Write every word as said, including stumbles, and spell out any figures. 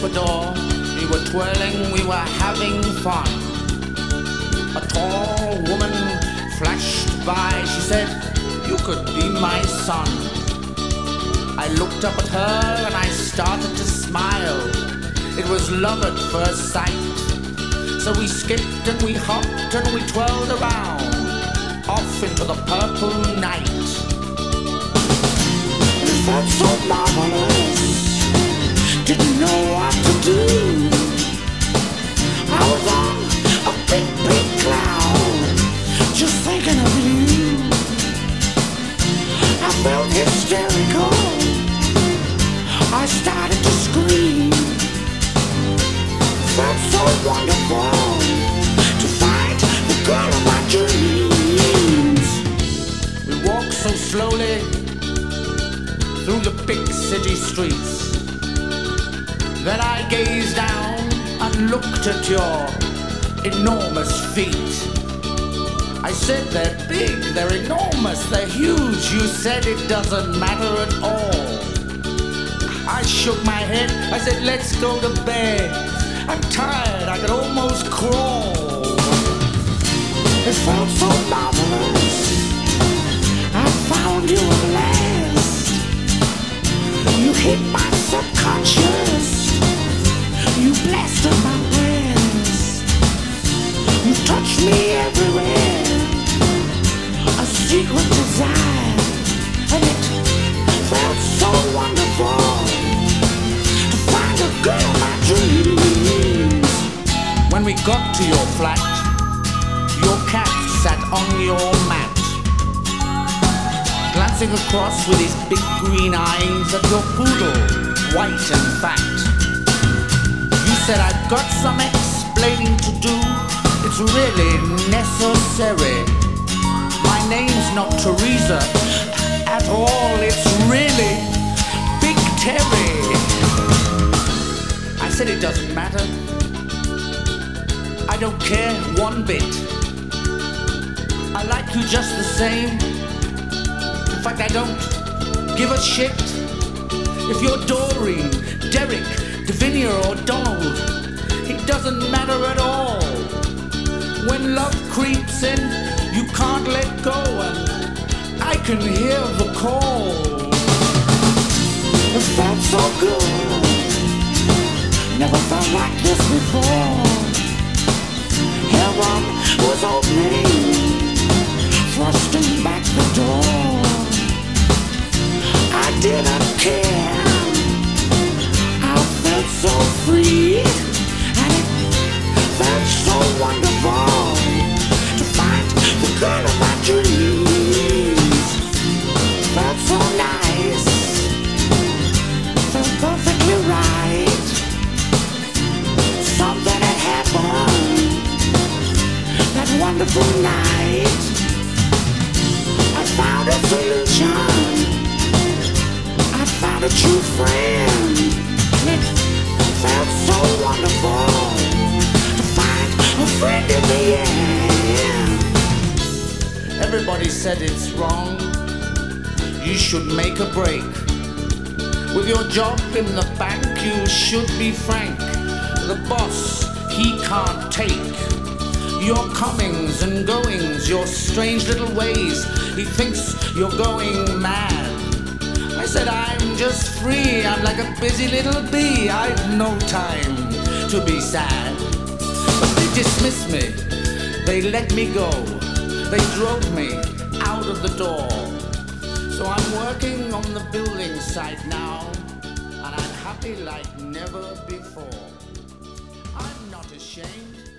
pompadour. We were twirling, we were having fun. A tall woman flashed by. She said, "You could be my son." I looked up at her and I started to smile. It was love at first sight. So we skipped and we hopped and we twirled around, off into the purple night. It felt so marvelous, didn't know what to do. I was on a big, big cloud, just thinking of you. I felt hysterical, I started to scream. Felt so wonderful to find the girl of my dreams. We walked so slowly through the big city streets. Then I gazed down and looked at your enormous feet. I said, "They're big, they're enormous, they're huge." You said it doesn't matter at all. I shook my head, I said, "Let's go to bed. I'm tired, I could almost crawl." It felt so marvelous, I found you at last. You hit my subconscious, you blasted my breast. You touched me everywhere, a secret desire. And it felt so wonderful to find a girl of my dreams. When we got to your flat, your cat sat on your mat, glancing across with his big green eyes at your poodle, white and fat. You said, "I've got some explaining to do. It's really necessary. My name's not Teresa at all. It's really Big Terry." I said, "It doesn't matter. I don't care one bit. I like you just the same. In fact, I don't give a shit if you're Doreen, Derek, Davinia or Donald. It doesn't matter at all. When love creeps in, you can't let go, and I can hear the call." It felt so good, never felt like this before. Heaven was opening, thrusting back the door. I didn't care, I felt so free, and it felt so wonderful to find the girl of my dreams. Felt so nice, felt perfectly right. Something had happened that wonderful night. I found a solution, I found a true friend. It felt so wonderful to find a friend in the end. Everybody said it's wrong, you should make a break. With your job in the bank, you should be frank. The boss, he can't take your comings and goings, your strange little ways. He thinks you're going mad. I said, "I'm just free, I'm like a busy little bee. I've no time to be sad." But they dismissed me, they let me go, they drove me out of the door. So I'm working on the building site now, and I'm happy like never before. I'm not ashamed.